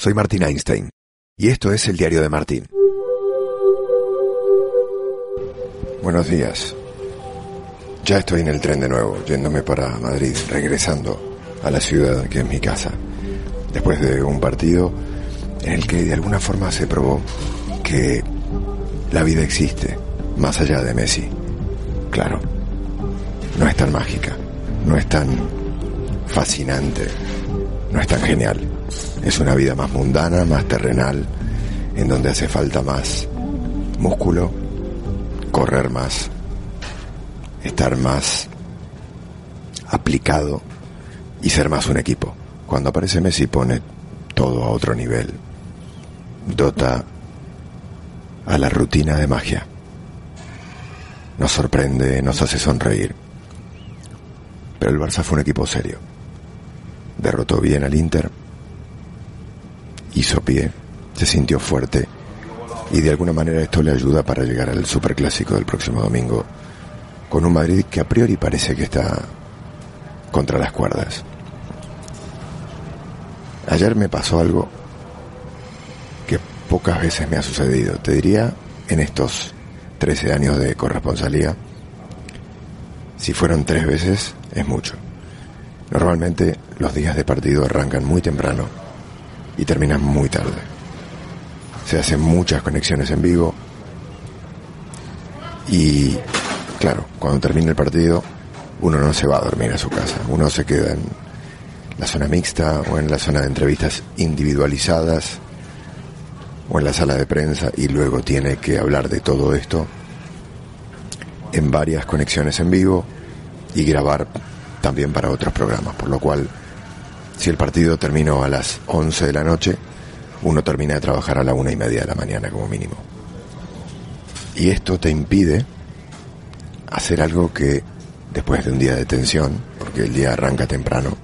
Soy Martín Einstein y esto es el diario de Martín. Buenos días. Ya estoy en el tren de nuevo, yéndome para Madrid, regresando a la ciudad que es mi casa. Después de un partido en el que de alguna forma se probó que la vida existe más allá de Messi. Claro, no es tan mágica, no es tan fascinante, no es tan genial. Es una vida más mundana, más terrenal, en donde hace falta más músculo, correr más, estar más aplicado y ser más un equipo. Cuando aparece Messi pone todo a otro nivel, dota a la rutina de magia, nos sorprende, nos hace sonreír. Pero el Barça fue un equipo serio, derrotó bien al Inter, hizo pie, se sintió fuerte y de alguna manera esto le ayuda para llegar al Superclásico del próximo domingo con un Madrid que a priori parece que está contra las cuerdas. Ayer me pasó algo que pocas veces me ha sucedido, te diría en estos 13 años de corresponsalía. Si fueron 3 veces es mucho. Normalmente los días de partido arrancan muy temprano y terminan muy tarde. Se hacen muchas conexiones en vivo y, claro, cuando termina el partido uno no se va a dormir a su casa, uno se queda en la zona mixta o en la zona de entrevistas individualizadas o en la sala de prensa y luego tiene que hablar de todo esto en varias conexiones en vivo y grabar también para otros programas, por lo cual si el partido terminó a las 11 de la noche, uno termina de trabajar a la 1:30 de la mañana como mínimo. Y esto te impide hacer algo que después de un día de tensión, porque el día arranca temprano,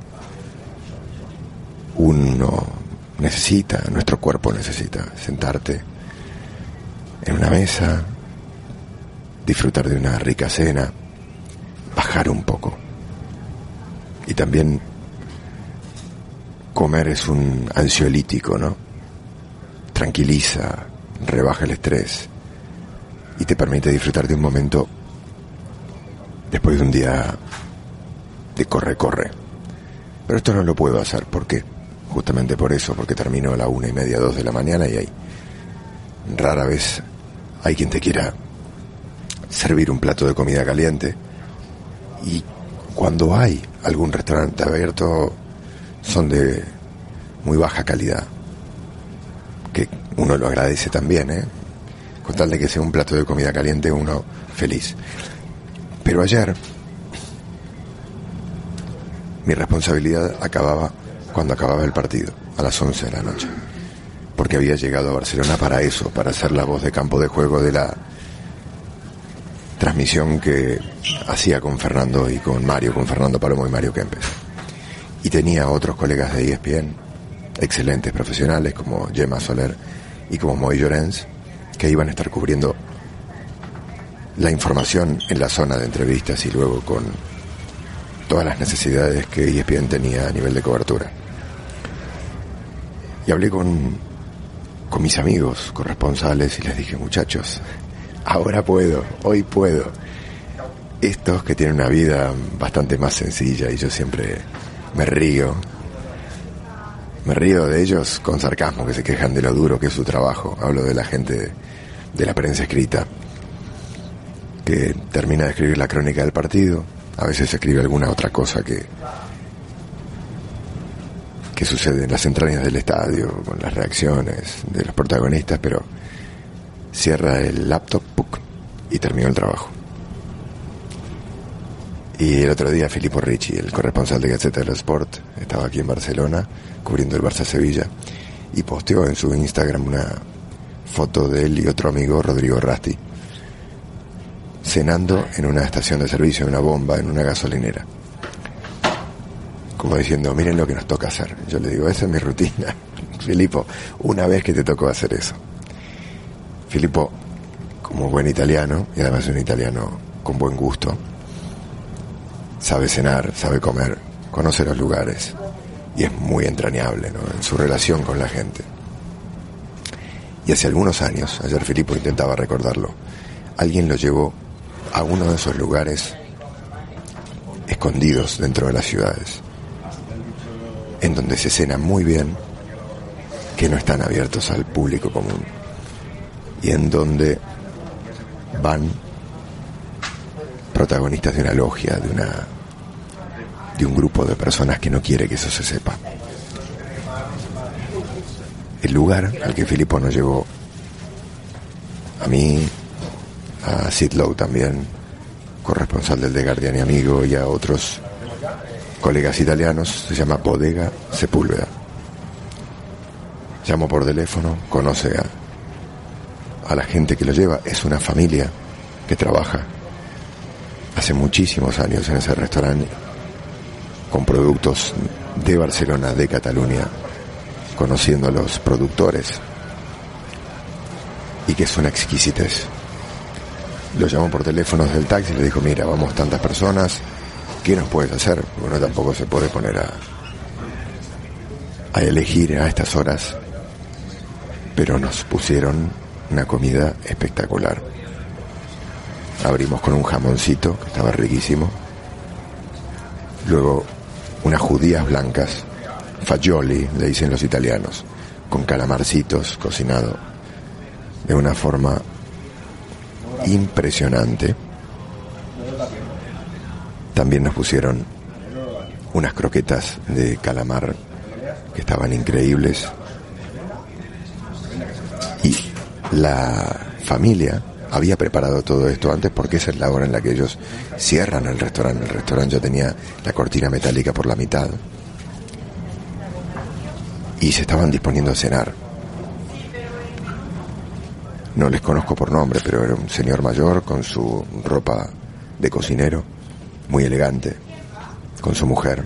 uno necesita, nuestro cuerpo necesita sentarte en una mesa, disfrutar de una rica cena, bajar un poco. Y también comer es un ansiolítico, ¿no? Tranquiliza, rebaja el estrés y te permite disfrutar de un momento después de un día de corre. Pero esto no lo puedo hacer, ¿por qué? Justamente por eso, porque termino a la 1:30, 2 de la mañana y rara vez hay quien te quiera servir un plato de comida caliente. Y cuando hay algún restaurante abierto son de muy baja calidad, que uno lo agradece también, con tal de que sea un plato de comida caliente uno feliz. Pero ayer mi responsabilidad acababa cuando acababa el partido, a las 11 de la noche, porque había llegado a Barcelona para eso, para ser la voz de campo de juego de la transmisión que hacía con Fernando y con Mario, con Fernando Palomo y Mario Kempes. Y tenía otros colegas de ESPN, excelentes profesionales como Gemma Soler y como Moy Llorens, que iban a estar cubriendo la información en la zona de entrevistas y luego con todas las necesidades que ESPN tenía a nivel de cobertura. Y hablé con mis amigos corresponsales y les dije, muchachos, ahora puedo, hoy puedo. Estos que tienen una vida bastante más sencilla y yo siempre me río de ellos con sarcasmo, que se quejan de lo duro que es su trabajo. Hablo de la gente de la prensa escrita, que termina de escribir la crónica del partido, a veces escribe alguna otra cosa que sucede en las entrañas del estadio, con las reacciones de los protagonistas, pero cierra el laptop y terminó el trabajo. Y el otro día Filippo Ricci, el corresponsal de Gazzetta dello Sport, estaba aquí en Barcelona cubriendo el Barça-Sevilla y posteó en su Instagram una foto de él y otro amigo, Rodrigo Rasti, cenando en una estación de servicio, en una bomba, en una gasolinera, como diciendo, miren lo que nos toca hacer. Yo le digo, esa es mi rutina. Filippo, una vez que te tocó hacer eso. Filippo, como buen italiano, y además un italiano con buen gusto, sabe cenar, sabe comer, conoce los lugares, y es muy entrañable, ¿no?, en su relación con la gente. Y hace algunos años, ayer Filippo intentaba recordarlo, alguien lo llevó a uno de esos lugares escondidos dentro de las ciudades, en donde se cena muy bien, que no están abiertos al público común, y en donde van protagonistas de una logia, de un grupo de personas que no quiere que eso se sepa. El lugar al que Filippo nos llevó, a mí, a Sid Lowe también, corresponsal del The Guardian y amigo, y a otros colegas italianos, se llama Bodega Sepúlveda. Llamo por teléfono, conoce a la gente que lo lleva, es una familia que trabaja hace muchísimos años en ese restaurante con productos de Barcelona, de Cataluña, conociendo a los productores, y que es una exquisitez. Lo llamó por teléfono desde el taxi y le dijo: mira, vamos tantas personas, ¿qué nos puedes hacer? Bueno, tampoco se puede poner a elegir a estas horas, pero nos pusieron una comida espectacular. Abrimos con un jamoncito que estaba riquísimo, luego unas judías blancas, fagioli le dicen los italianos, con calamarcitos cocinado de una forma impresionante. También nos pusieron unas croquetas de calamar que estaban increíbles, y la familia había preparado todo esto antes, porque esa es la hora en la que ellos cierran el restaurante. El restaurante ya tenía la cortina metálica por la mitad y se estaban disponiendo a cenar. No les conozco por nombre, pero era un señor mayor con su ropa de cocinero, muy elegante, con su mujer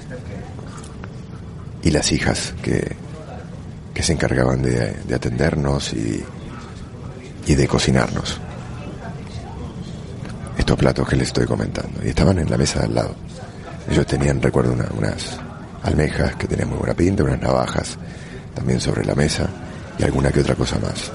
y las hijas que se encargaban de atendernos y de cocinarnos estos platos que les estoy comentando. Y estaban en la mesa de al lado. Ellos tenían, recuerdo, unas almejas que tenían muy buena pinta, unas navajas también sobre la mesa, y alguna que otra cosa más.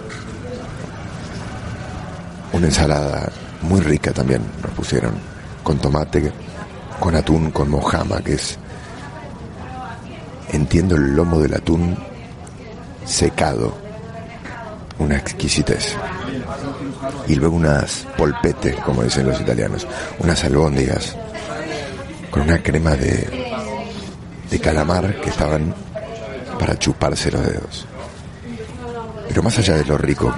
Una ensalada muy rica también nos pusieron, con tomate, con atún, con mojama, que es, entiendo, el lomo del atún secado, una exquisitez. Y luego unas polpette, como dicen los italianos, unas albóndigas con una crema de calamar que estaban para chuparse los dedos. Pero más allá de lo rico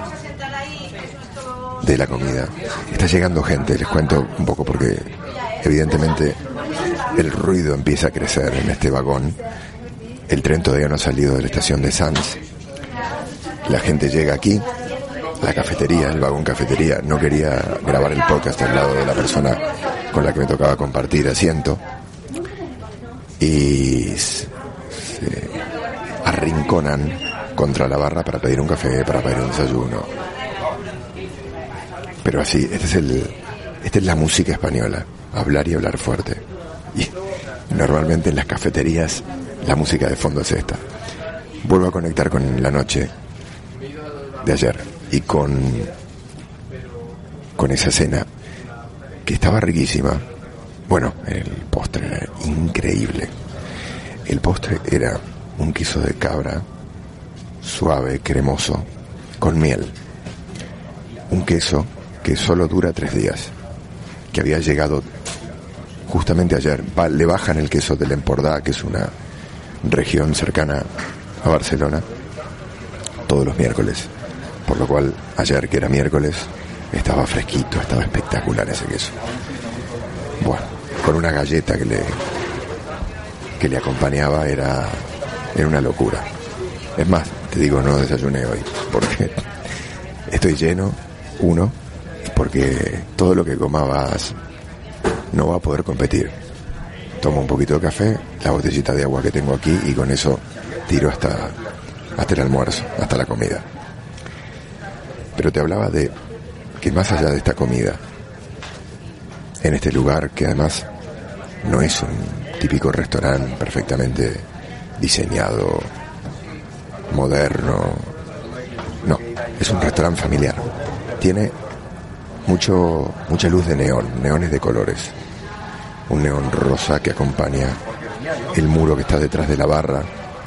de la comida, está llegando gente. Les cuento un poco porque evidentemente el ruido empieza a crecer en este vagón. El tren todavía no ha salido de la estación de Sants. La gente llega aquí, la cafetería, el vagón cafetería. No quería grabar el podcast al lado de la persona con la que me tocaba compartir asiento, y se arrinconan contra la barra para pedir un café, para pedir un desayuno. Pero así, esta es la música española, hablar y hablar fuerte. Y normalmente en las cafeterías la música de fondo es esta. Vuelvo a conectar con la noche de ayer y con esa cena que estaba riquísima. Bueno, el postre era increíble. El postre era un queso de cabra suave, cremoso, con miel. Un queso que solo dura 3 días, que había llegado justamente ayer. Le bajan el queso del Empordà, que es una región cercana a Barcelona, todos los miércoles, por lo cual ayer, que era miércoles, estaba fresquito, estaba espectacular ese queso. Bueno, con una galleta que le acompañaba, era una locura. Es más, te digo, no desayuné hoy porque estoy lleno, porque todo lo que comas no va a poder competir. Tomo un poquito de café, la botellita de agua que tengo aquí, y con eso tiro hasta el almuerzo, hasta la comida. Pero te hablaba de que más allá de esta comida, en este lugar, que además no es un típico restaurante perfectamente diseñado, moderno. No, es un restaurante familiar. Tiene mucha luz de neones de colores. Un neón rosa que acompaña el muro que está detrás de la barra.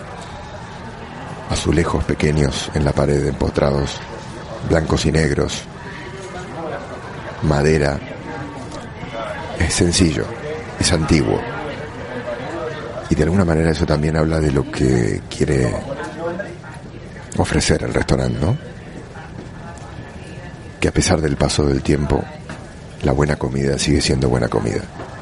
Azulejos pequeños en la pared empotrados, blancos y negros. Madera. Es sencillo, es antiguo. Y de alguna manera eso también habla de lo que quiere ofrecer el restaurante, ¿no? Que a pesar del paso del tiempo, la buena comida sigue siendo buena comida.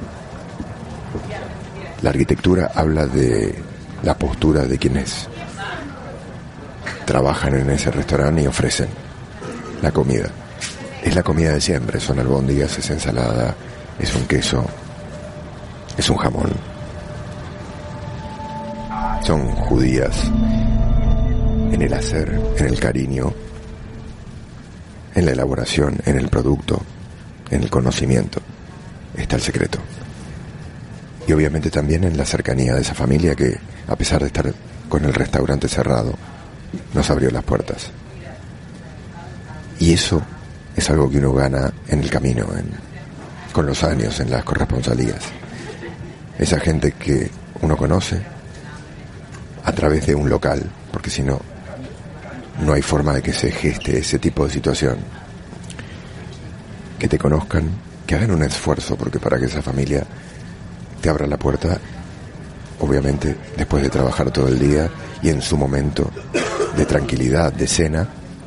La arquitectura habla de la postura de quienes trabajan en ese restaurante y ofrecen la comida. Es la comida de siempre, son albóndigas, es ensalada, es un queso, es un jamón. Son judías en el hacer, en el cariño, en la elaboración, en el producto, en el conocimiento. Está el secreto. Y obviamente también en la cercanía de esa familia que, a pesar de estar con el restaurante cerrado, nos abrió las puertas. Y eso es algo que uno gana en el camino, con los años, en las corresponsalías. Esa gente que uno conoce a través de un local, porque si no, no hay forma de que se geste ese tipo de situación. Que te conozcan, que hagan un esfuerzo, porque para que esa familia te abra la puerta, obviamente después de trabajar todo el día y en su momento de tranquilidad, de cena,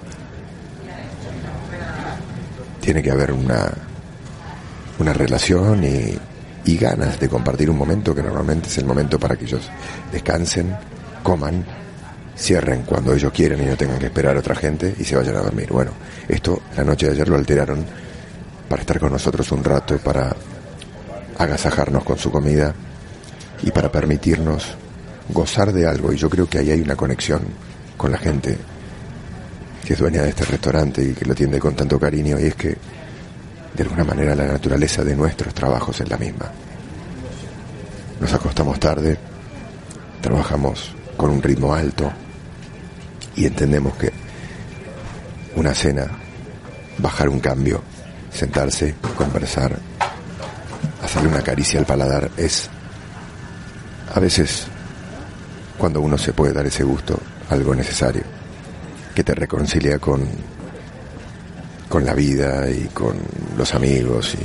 tiene que haber una relación y ganas de compartir un momento que normalmente es el momento para que ellos descansen, coman, cierren cuando ellos quieren y no tengan que esperar a otra gente y se vayan a dormir. Bueno, esto la noche de ayer lo alteraron para estar con nosotros un rato, para agasajarnos con su comida y para permitirnos gozar de algo. Y yo creo que ahí hay una conexión con la gente que es dueña de este restaurante y que lo atiende con tanto cariño, y es que de alguna manera la naturaleza de nuestros trabajos es la misma. Nos acostamos tarde, trabajamos con un ritmo alto y entendemos que una cena, bajar un cambio, sentarse, conversar, hacerle una caricia al paladar, es a veces, cuando uno se puede dar ese gusto, algo necesario, que te reconcilia con la vida y con los amigos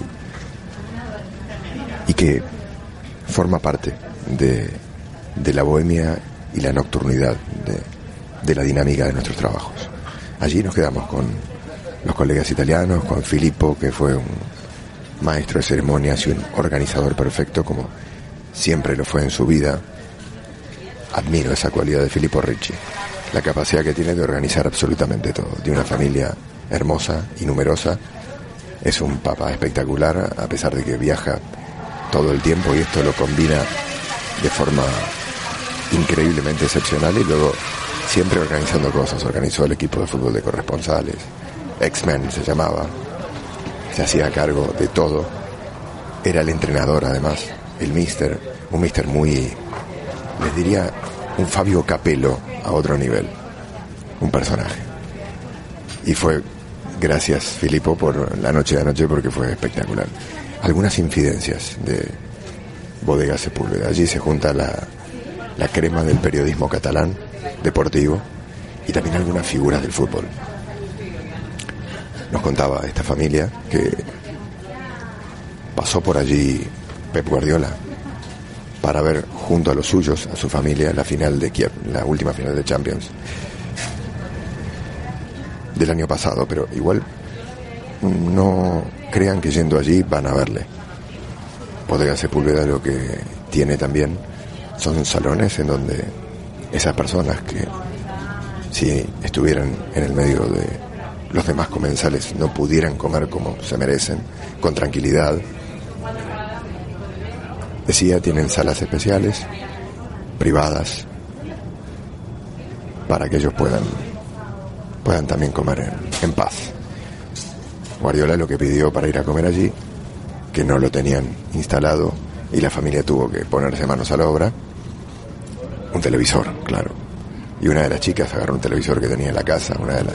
y que forma parte de la bohemia y la nocturnidad de la dinámica de nuestros trabajos. Allí nos quedamos con los colegas italianos, con Filippo, que fue un maestro de ceremonias y un organizador perfecto, como siempre lo fue en su vida. Admiro esa cualidad de Filippo Ricci, la capacidad que tiene de organizar absolutamente todo. De una familia hermosa y numerosa, es un papá espectacular, a pesar de que viaja todo el tiempo, y esto lo combina de forma increíblemente excepcional, y luego siempre organizando cosas. Organizó el equipo de fútbol de corresponsales, X-Men se llamaba, se hacía cargo de todo, era el entrenador además, el mister, un mister muy, les diría, un Fabio Capello a otro nivel, un personaje. Y fue, gracias Filippo por la noche de anoche, porque fue espectacular. Algunas infidencias de Bodega Sepúlveda. Allí se junta la crema del periodismo catalán, deportivo, y también algunas figuras del fútbol. Nos contaba esta familia que pasó por allí Pep Guardiola para ver junto a los suyos, a su familia, la final de Kiev, la última final de Champions del año pasado, pero igual no crean que yendo allí van a verle. Bodega Sepúlveda lo que tiene también son salones en donde esas personas que, si estuvieran en el medio de los demás comensales, no pudieran comer como se merecen, con tranquilidad. Decía, tienen salas especiales, privadas, para que ellos puedan también comer en paz. Guardiola lo que pidió para ir a comer allí, que no lo tenían instalado, y la familia tuvo que ponerse manos a la obra, un televisor, claro. Y una de las chicas agarró un televisor que tenía en la casa, una de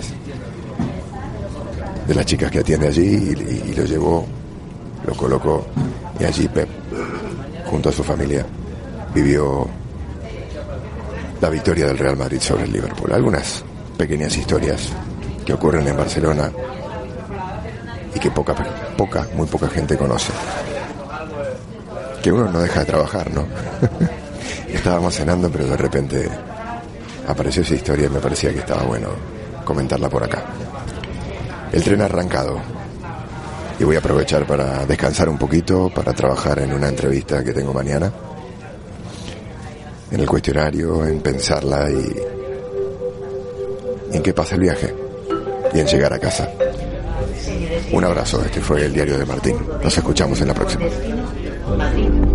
las chicas que atiende allí, y lo llevó, lo colocó, y allí Pep, junto a su familia, vivió la victoria del Real Madrid sobre el Liverpool. Algunas pequeñas historias que ocurren en Barcelona y que muy poca gente conoce. Que uno no deja de trabajar, ¿no? Estábamos cenando, pero de repente apareció esa historia y me parecía que estaba bueno comentarla por acá. El tren ha arrancado y voy a aprovechar para descansar un poquito, para trabajar en una entrevista que tengo mañana, en el cuestionario, en pensarla y en qué pasa el viaje y en llegar a casa. Un abrazo, este fue el Diario de Martín. Nos escuchamos en la próxima.